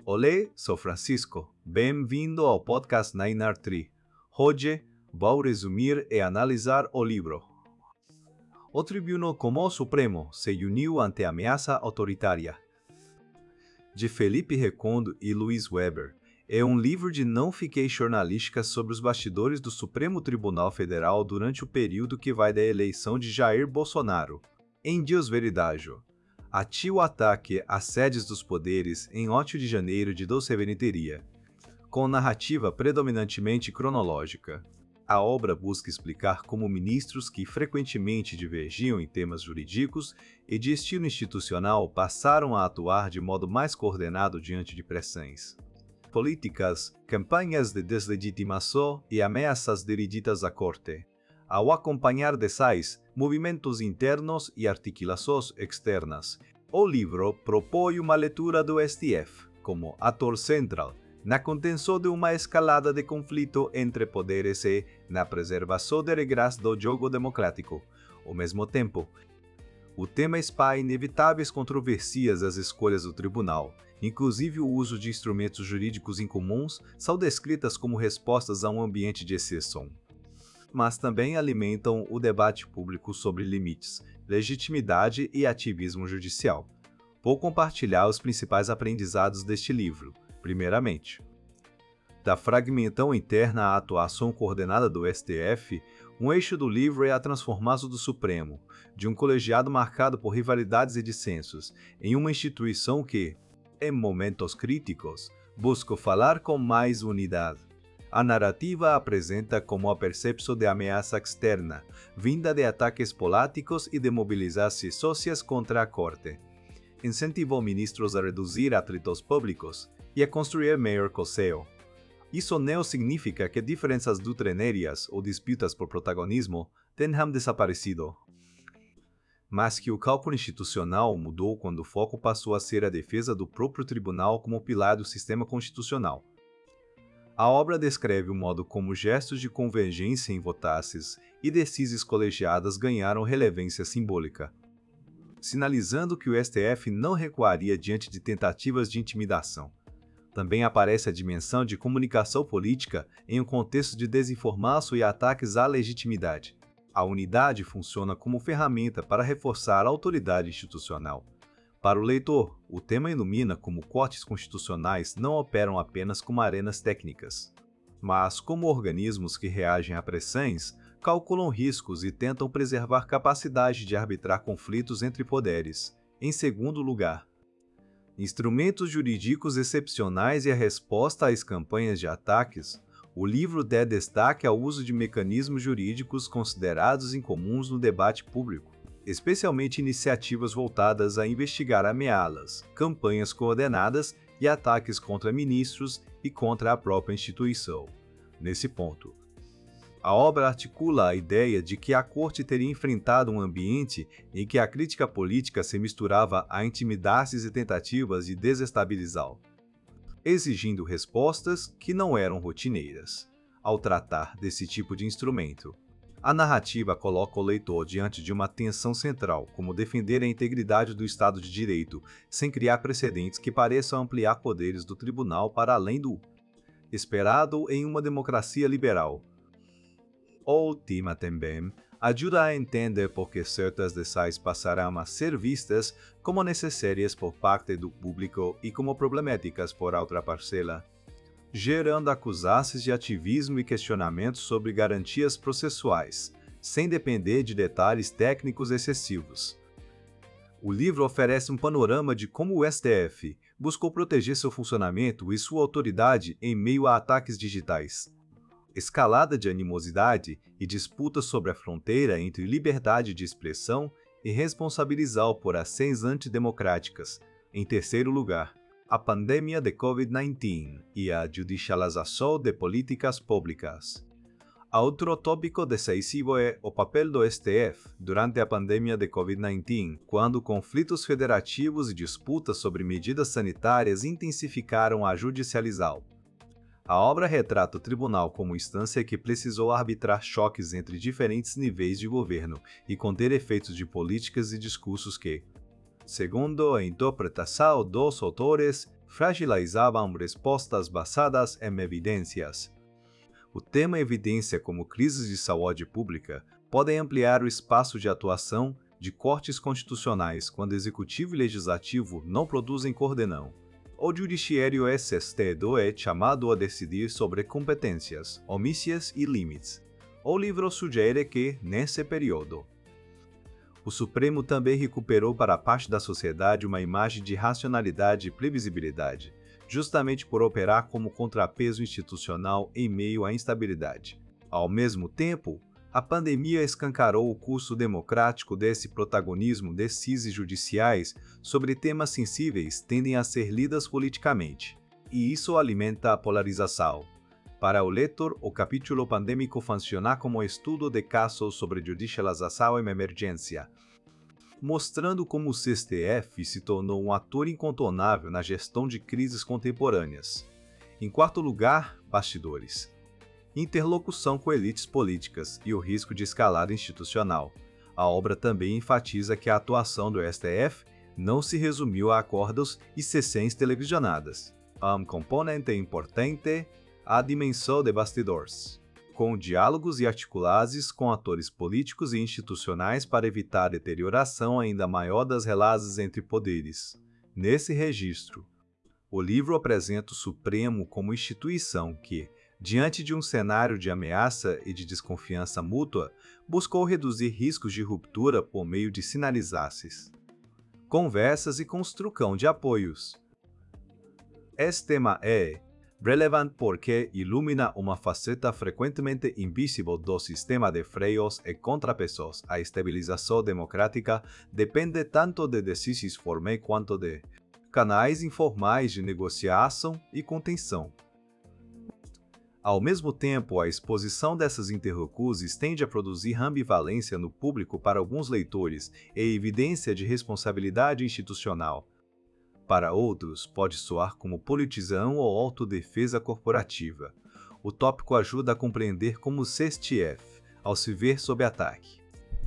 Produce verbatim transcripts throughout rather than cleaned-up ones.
Olá, sou Francisco. Bem-vindo ao podcast Nainar Tree. Hoje, vou resumir e analisar o livro. O Tribunal Comum Supremo se uniu ante a ameaça autoritária, de Felipe Recondo e Luiz Weber. É um livro de não-ficção jornalística sobre os bastidores do Supremo Tribunal Federal durante o período que vai da eleição de Jair Bolsonaro. Em Dias Veridágio, atia o ataque às sedes dos poderes em oito de janeiro de doze Teria, com narrativa predominantemente cronológica. A obra busca explicar como ministros que frequentemente divergiam em temas jurídicos e de estilo institucional passaram a atuar de modo mais coordenado diante de pressões políticas, campanhas de deslegitimação e ameaças dirigidas à corte. Ao acompanhar dessais movimentos internos e articulações externas, o livro propõe uma leitura do S T F como ator central na contenção de uma escalada de conflito entre poderes e na preservação de regras do jogo democrático. Ao mesmo tempo, o tema expõe inevitáveis controvérsias às escolhas do tribunal, inclusive o uso de instrumentos jurídicos incomuns, são descritas como respostas a um ambiente de exceção. Mas também alimentam o debate público sobre limites, legitimidade e ativismo judicial. Vou compartilhar os principais aprendizados deste livro. Primeiramente, da fragmentação interna à atuação coordenada do S T F, um eixo do livro é a transformação do Supremo, de um colegiado marcado por rivalidades e dissensos, em uma instituição que, em momentos críticos, busca falar com mais unidade. A narrativa apresenta como a percepção de ameaça externa, vinda de ataques políticos e de mobilizar-se sócias contra a Corte. Incentivou ministros a reduzir atritos públicos e a construir maior coesão. Isso não significa que diferenças doutrinárias ou disputas por protagonismo tenham desaparecido, mas que o cálculo institucional mudou quando o foco passou a ser a defesa do próprio tribunal como pilar do sistema constitucional. A obra descreve o modo como gestos de convergência em votações e decisões colegiadas ganharam relevância simbólica, sinalizando que o S T F não recuaria diante de tentativas de intimidação. Também aparece a dimensão de comunicação política em um contexto de desinformação e ataques à legitimidade. A unidade funciona como ferramenta para reforçar a autoridade institucional. Para o leitor, o tema ilumina como cortes constitucionais não operam apenas como arenas técnicas, mas como organismos que reagem a pressões, calculam riscos e tentam preservar capacidade de arbitrar conflitos entre poderes. Em segundo lugar, instrumentos jurídicos excepcionais e a resposta às campanhas de ataques, o livro dá destaque ao uso de mecanismos jurídicos considerados incomuns no debate público, especialmente iniciativas voltadas a investigar ameaças, campanhas coordenadas e ataques contra ministros e contra a própria instituição. Nesse ponto, a obra articula a ideia de que a Corte teria enfrentado um ambiente em que a crítica política se misturava a intimidações e tentativas de desestabilizá-lo, exigindo respostas que não eram rotineiras. Ao tratar desse tipo de instrumento, a narrativa coloca o leitor diante de uma tensão central, como defender a integridade do Estado de Direito, sem criar precedentes que pareçam ampliar poderes do tribunal para além do esperado em uma democracia liberal. O tema também ajuda a entender por que certas decisões passarão a ser vistas como necessárias por parte do público e como problemáticas por outra parcela, gerando acusações de ativismo e questionamentos sobre garantias processuais, sem depender de detalhes técnicos excessivos. O livro oferece um panorama de como o S T F buscou proteger seu funcionamento e sua autoridade em meio a ataques digitais, escalada de animosidade e disputas sobre a fronteira entre liberdade de expressão e responsabilizá-lo por ações antidemocráticas. Em terceiro lugar, a pandemia de covid dezenove e a judicialização de políticas públicas. Outro tópico decisivo é o papel do S T F durante a pandemia de covid dezenove, quando conflitos federativos e disputas sobre medidas sanitárias intensificaram a judicialização. A obra retrata o tribunal como instância que precisou arbitrar choques entre diferentes níveis de governo e conter efeitos de políticas e discursos que, segundo a interpretação dos autores, fragilizavam respostas basadas em evidências. O tema evidência como crises de saúde pública pode ampliar o espaço de atuação de cortes constitucionais quando executivo e legislativo não produzem coordenão. O judiciário é assistido é chamado a decidir sobre competências, omissões e limites. O livro sugere que, nesse período, o Supremo também recuperou para parte da sociedade uma imagem de racionalidade e previsibilidade, justamente por operar como contrapeso institucional em meio à instabilidade. Ao mesmo tempo, a pandemia escancarou o curso democrático desse protagonismo decisões judiciais sobre temas sensíveis tendem a ser lidas politicamente, e isso alimenta a polarização. Para o leitor, o capítulo pandêmico funciona como estudo de casos sobre judicialização em emergência, mostrando como o C S T F se tornou um ator incontornável na gestão de crises contemporâneas. Em quarto lugar, bastidores. Interlocução com elites políticas e o risco de escalada institucional. A obra também enfatiza que a atuação do S T F não se resumiu a acordos e sessões televisionadas. Um componente importante, a dimensão de bastidores, com diálogos e articulados com atores políticos e institucionais para evitar a deterioração ainda maior das relações entre poderes. Nesse registro, o livro apresenta o Supremo como instituição que, diante de um cenário de ameaça e de desconfiança mútua, buscou reduzir riscos de ruptura por meio de sinalizações, conversas e construção de apoios. Este tema é relevante porque ilumina uma faceta frequentemente invisível do sistema de freios e contrapesos. A estabilização democrática depende tanto de decisões formais quanto de canais informais de negociação e contenção. Ao mesmo tempo, a exposição dessas interlocutores tende a produzir ambivalência no público para alguns leitores e evidência de responsabilidade institucional. Para outros, pode soar como politização ou autodefesa corporativa. O tópico ajuda a compreender como o C S T F, ao se ver sob ataque,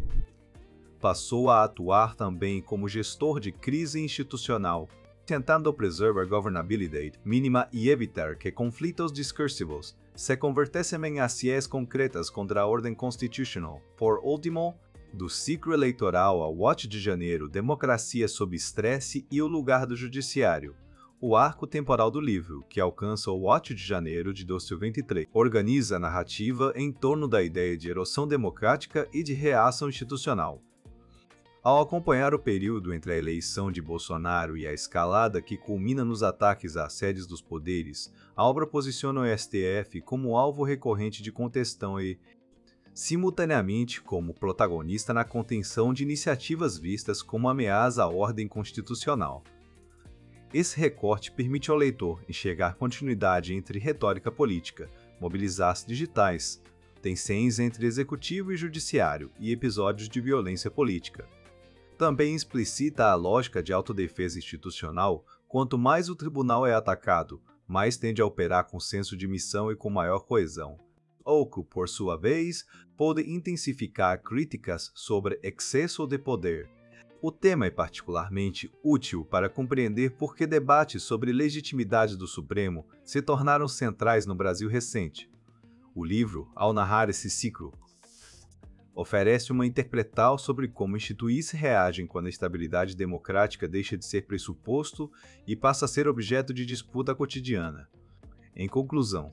passou a atuar também como gestor de crise institucional, tentando preservar governabilidade mínima e evitar que conflitos discursivos se convertessem em ações concretas contra a ordem constitucional. Por último, do ciclo eleitoral ao oito de janeiro, democracia sob estresse e o lugar do judiciário. O arco temporal do livro, que alcança o oito de janeiro de dois mil e vinte e três, organiza a narrativa em torno da ideia de erosão democrática e de reação institucional. Ao acompanhar o período entre a eleição de Bolsonaro e a escalada que culmina nos ataques às sedes dos poderes, a obra posiciona o S T F como alvo recorrente de contestação e, simultaneamente, como protagonista na contenção de iniciativas vistas como ameaça à ordem constitucional. Esse recorte permite ao leitor enxergar continuidade entre retórica política, mobilizações digitais, tensões entre executivo e judiciário e episódios de violência política. Também explicita a lógica de autodefesa institucional. Quanto mais o tribunal é atacado, mais tende a operar com senso de missão e com maior coesão. O que, por sua vez, pode intensificar críticas sobre excesso de poder. O tema é particularmente útil para compreender por que debates sobre legitimidade do Supremo se tornaram centrais no Brasil recente. O livro, ao narrar esse ciclo, oferece uma interpretal sobre como instituições reagem quando a estabilidade democrática deixa de ser pressuposto e passa a ser objeto de disputa cotidiana. Em conclusão,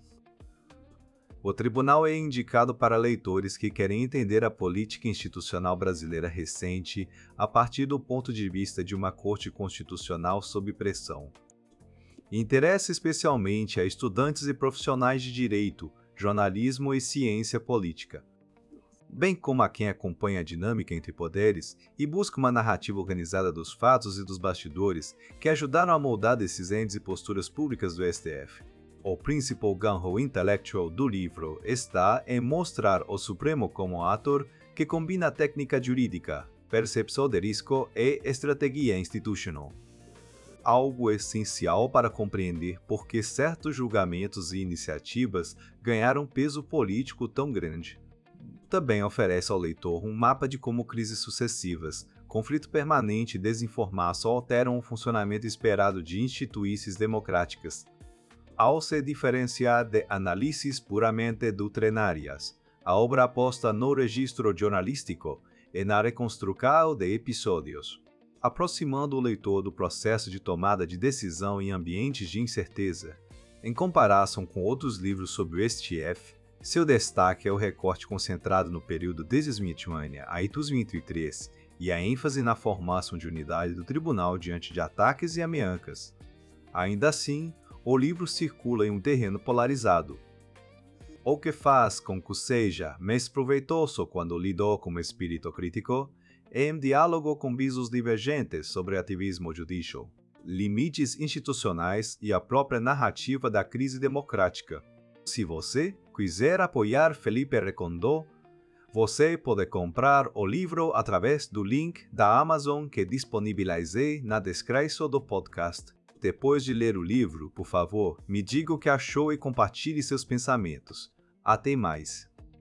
o tribunal é indicado para leitores que querem entender a política institucional brasileira recente a partir do ponto de vista de uma corte constitucional sob pressão. Interessa especialmente a estudantes e profissionais de direito, jornalismo e ciência política, bem como a quem acompanha a dinâmica entre poderes e busca uma narrativa organizada dos fatos e dos bastidores que ajudaram a moldar decisões e posturas públicas do S T F. O principal ganho intelectual do livro está em mostrar o Supremo como ator que combina técnica jurídica, percepção de risco e estratégia institucional. Algo essencial para compreender por que certos julgamentos e iniciativas ganharam peso político tão grande. Também oferece ao leitor um mapa de como crises sucessivas, conflito permanente e desinformação alteram o funcionamento esperado de instituições democráticas. Ao se diferenciar de análises puramente doutrinárias, a obra aposta no registro jornalístico e na reconstrução de episódios, aproximando o leitor do processo de tomada de decisão em ambientes de incerteza. Em comparação com outros livros sobre o S T F, seu destaque é o recorte concentrado no período desde dois mil e um a dois mil e três e a ênfase na formação de unidade do tribunal diante de ataques e ameaças. Ainda assim, o livro circula em um terreno polarizado, o que faz com que seja mais proveitoso quando lido com espírito crítico e em diálogo com visos divergentes sobre ativismo judicial, limites institucionais e a própria narrativa da crise democrática. Se você quiser apoiar Felipe Recondo, você pode comprar o livro através do link da Amazon que disponibilizei na descrição do podcast. Depois de ler o livro, por favor, me diga o que achou e compartilhe seus pensamentos. Até mais!